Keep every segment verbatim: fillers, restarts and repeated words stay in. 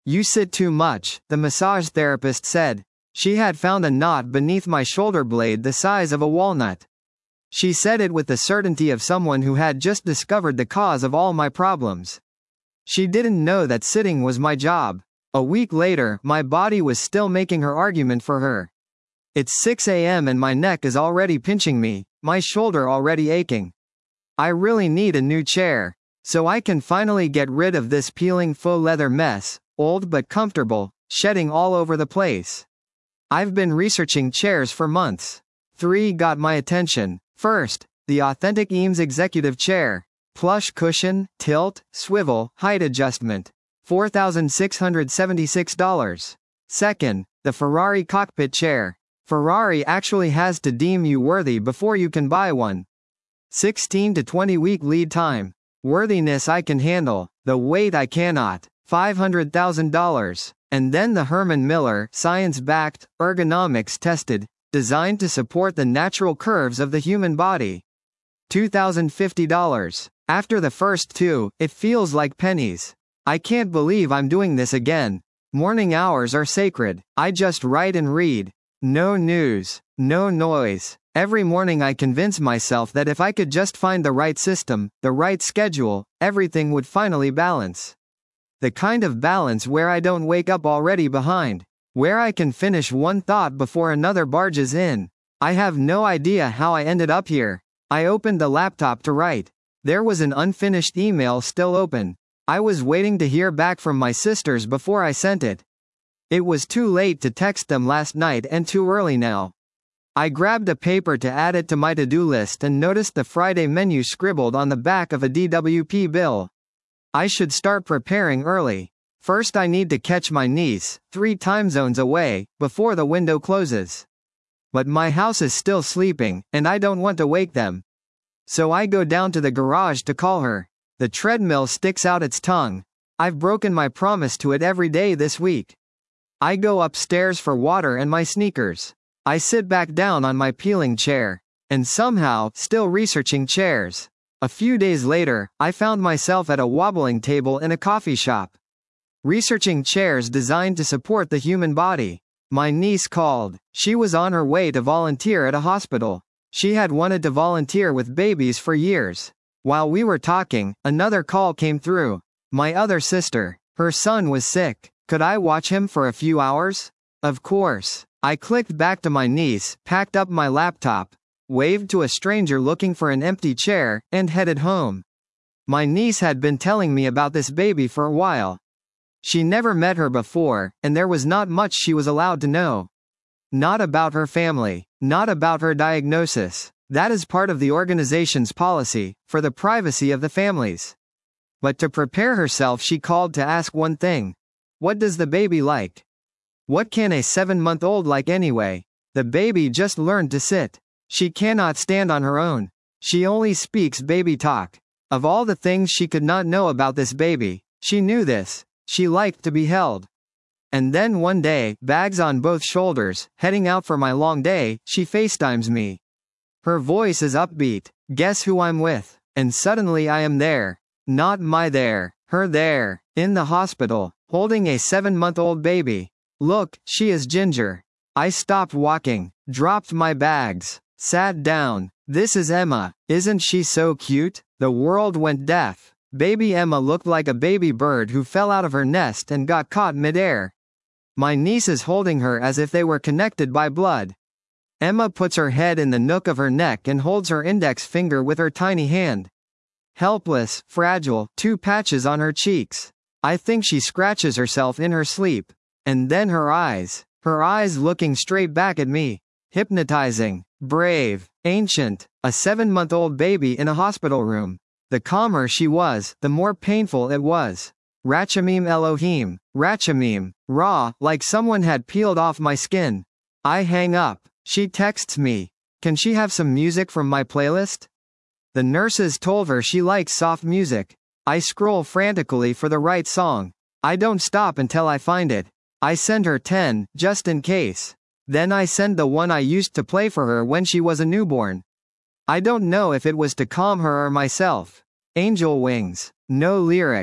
You sit too much, the massage therapist said. She had found a knot beneath my shoulder blade the size of a walnut. She said it with the certainty of someone who had just discovered the cause of all my problems. She didn't know that sitting was my job. A week later, my body was still making her argument for her. It's six a m and my neck is already pinching me, my shoulder already aching. I really need a new chair, so I can finally get rid of this peeling faux leather mess, old but comfortable, shedding all over the place. I've been researching chairs for months. Three got my attention. First, the authentic Eames executive chair. Plush cushion, tilt, swivel, height adjustment. four thousand six hundred seventy-six dollars. Second, the Ferrari cockpit chair. Ferrari actually has to deem you worthy before you can buy one. sixteen to twenty week lead time. Worthiness I can handle, the weight I cannot. five hundred thousand dollars. And then the Herman Miller, science-backed, ergonomics-tested, designed to support the natural curves of the human body. two thousand fifty dollars. After the first two, it feels like pennies. I can't believe I'm doing this again. Morning hours are sacred. I just write and read. No news, no noise. Every morning I convince myself that if I could just find the right system, the right schedule, everything would finally balance. The kind of balance where I don't wake up already behind. Where I can finish one thought before another barges in. I have no idea how I ended up here. I opened the laptop to write. There was an unfinished email still open. I was waiting to hear back from my sisters before I sent it. It was too late to text them last night and too early now. I grabbed a paper to add it to my to-do list and noticed the Friday menu scribbled on the back of a D W P bill. I should start preparing early. First I need to catch my niece, three time zones away, before the window closes. But my house is still sleeping, and I don't want to wake them. So I go down to the garage to call her. The treadmill sticks out its tongue. I've broken my promise to it every day this week. I go upstairs for water and my sneakers. I sit back down on my peeling chair. And somehow, still researching chairs. A few days later, I found myself at a wobbling table in a coffee shop. Researching chairs designed to support the human body. My niece called. She was on her way to volunteer at a hospital. She had wanted to volunteer with babies for years. While we were talking, another call came through. My other sister. Her son was sick. Could I watch him for a few hours? Of course. I clicked back to my niece, packed up my laptop, waved to a stranger looking for an empty chair, and headed home. My niece had been telling me about this baby for a while. She never met her before, and there was not much she was allowed to know. Not about her family, not about her diagnosis. That is part of the organization's policy, for the privacy of the families. But to prepare herself, she called to ask one thing. What does the baby like? What can a seven-month-old like anyway? The baby just learned to sit. She cannot stand on her own. She only speaks baby talk. Of all the things she could not know about this baby, she knew this. She liked to be held. And then one day, bags on both shoulders, heading out for my long day, she FaceTimes me. Her voice is upbeat. Guess who I'm with? And suddenly I am there. Not my there, her there, in the hospital, holding a seven-month-old baby. Look, she is Ginger. I stopped walking, dropped my bags, sat down. This is Emma. Isn't she so cute? The world went deaf. Baby Emma looked like a baby bird who fell out of her nest and got caught midair. My niece is holding her as if they were connected by blood. Emma puts her head in the nook of her neck and holds her index finger with her tiny hand. Helpless, fragile, two patches on her cheeks. I think she scratches herself in her sleep. And then her eyes. Her eyes looking straight back at me. Hypnotizing. Brave. Ancient. A seven-month-old baby in a hospital room. The calmer she was, the more painful it was. Rachamim Elohim. Rachamim. Raw, like someone had peeled off my skin. I hang up. She texts me. Can she have some music from my playlist? The nurses told her she likes soft music. I scroll frantically for the right song. I don't stop until I find it. I send her ten, just in case. Then I send the one I used to play for her when she was a newborn. I don't know if it was to calm her or myself. Angel Wings. No lyrics.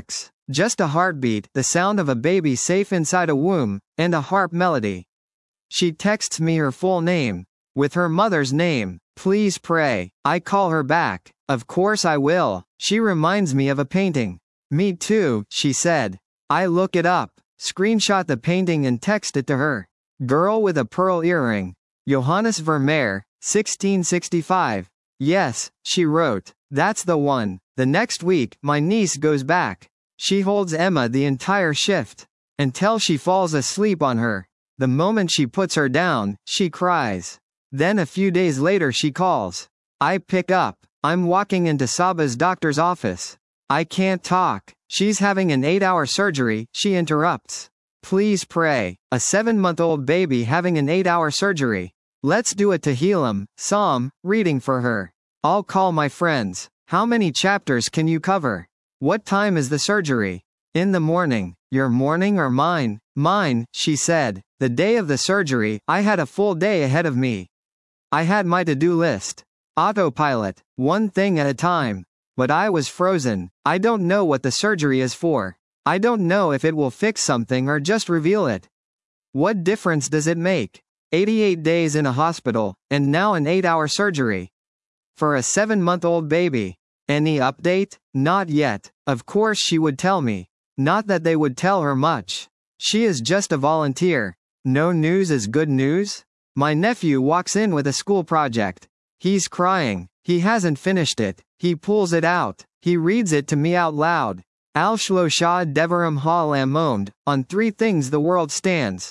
Just a heartbeat, the sound of a baby safe inside a womb, and a harp melody. She texts me her full name, with her mother's name. Please pray. I call her back. Of course I will. She reminds me of a painting. Me too, she said. I look it up, screenshot the painting and text it to her. Girl with a pearl earring. Johannes Vermeer, sixteen sixty-five. Yes, she wrote. That's the one. The next week, my niece goes back. She holds Emma the entire shift. Until she falls asleep on her. The moment she puts her down, she cries. Then a few days later she calls. I pick up. I'm walking into Saba's doctor's office. I can't talk. She's having an eight-hour surgery, she interrupts. Please pray. A seven-month-old baby having an eight-hour surgery. Let's do a Tehillim, Psalm, reading for her. I'll call my friends. How many chapters can you cover? What time is the surgery? In the morning. Your morning or mine? Mine, she said. The day of the surgery, I had a full day ahead of me. I had my to-do list. Autopilot, one thing at a time. But I was frozen. I don't know what the surgery is for. I don't know if it will fix something or just reveal it. What difference does it make? eighty-eight days in a hospital, and now an eight-hour surgery. For a seven-month-old baby. Any update? Not yet. Of course she would tell me. Not that they would tell her much. She is just a volunteer. No news is good news? My nephew walks in with a school project. He's crying. He hasn't finished it. He pulls it out. He reads it to me out loud. Al Shlosha Devarim Ha'olam, on three things the world stands.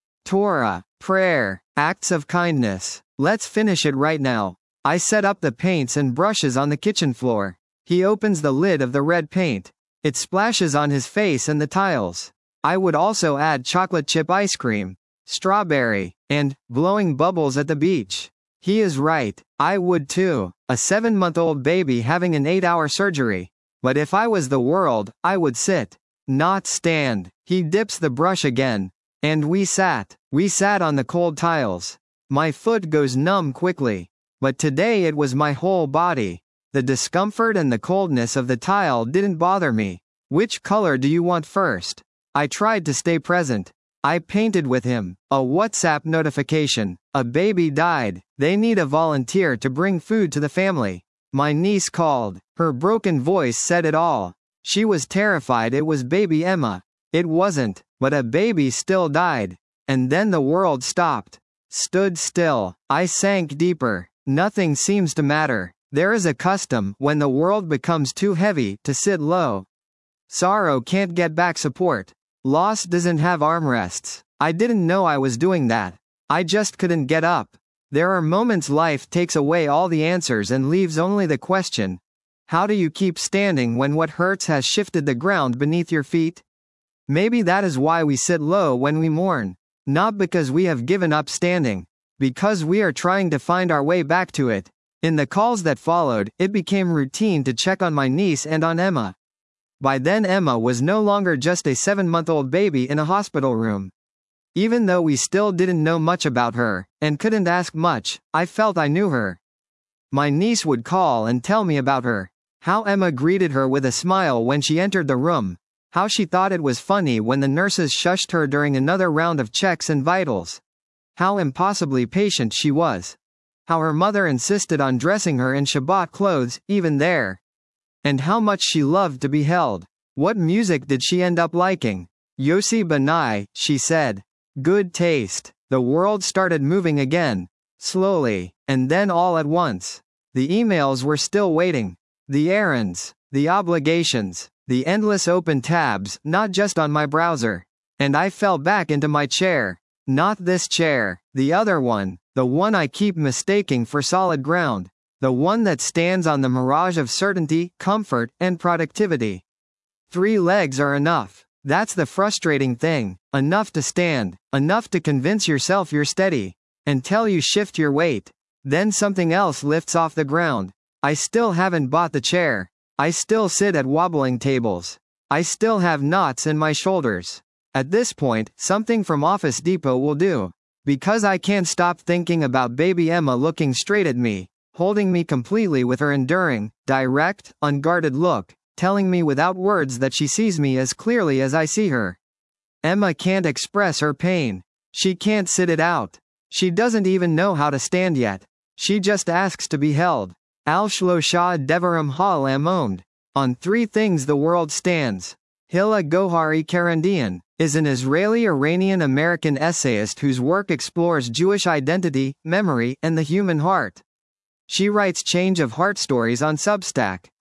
Torah, prayer, acts of kindness. Let's finish it right now. I set up the paints and brushes on the kitchen floor. He opens the lid of the red paint. It splashes on his face and the tiles. I would also add chocolate chip ice cream, strawberry, and blowing bubbles at the beach. He is right. I would too. A seven-month-old baby having an eight-hour surgery. But if I was the world, I would sit, not stand. He dips the brush again. And we sat. We sat on the cold tiles. My foot goes numb quickly. But today it was my whole body. The discomfort and the coldness of the tile didn't bother me. Which color do you want first? I tried to stay present. I painted with him. A WhatsApp notification. A baby died. They need a volunteer to bring food to the family. My niece called. Her broken voice said it all. She was terrified it was baby Emma. It wasn't, but a baby still died. And then the world stopped. Stood still. I sank deeper. Nothing seems to matter. There is a custom, when the world becomes too heavy, to sit low. Sorrow can't get back support. Loss doesn't have armrests. I didn't know I was doing that. I just couldn't get up. There are moments life takes away all the answers and leaves only the question. How do you keep standing when what hurts has shifted the ground beneath your feet? Maybe that is why we sit low when we mourn. Not because we have given up standing. Because we are trying to find our way back to it. In the calls that followed, it became routine to check on my niece and on Emma. By then Emma was no longer just a seven-month-old baby in a hospital room. Even though we still didn't know much about her, and couldn't ask much, I felt I knew her. My niece would call and tell me about her. How Emma greeted her with a smile when she entered the room. How she thought it was funny when the nurses shushed her during another round of checks and vitals. How impossibly patient she was. How her mother insisted on dressing her in Shabbat clothes, even there. And how much she loved to be held. What music did she end up liking? Yossi B'nai, she said. Good taste. The world started moving again. Slowly. And then all at once. The emails were still waiting. The errands. The obligations. The endless open tabs, not just on my browser. And I fell back into my chair. Not this chair. The other one. The one I keep mistaking for solid ground. The one that stands on the mirage of certainty, comfort, and productivity. Three legs are enough. That's the frustrating thing. Enough to stand. Enough to convince yourself you're steady. Until you shift your weight. Then something else lifts off the ground. I still haven't bought the chair. I still sit at wobbling tables. I still have knots in my shoulders. At this point, something from Office Depot will do. Because I can't stop thinking about baby Emma looking straight at me, holding me completely with her enduring, direct, unguarded look, telling me without words that she sees me as clearly as I see her. Emma can't express her pain. She can't sit it out. She doesn't even know how to stand yet. She just asks to be held. Al-Shlosha Devarim Ha'olamod. On three things the world stands. Hilla Gohari Karandian is an Israeli-Iranian-American essayist whose work explores Jewish identity, memory, and the human heart. She writes change of heart stories on Substack.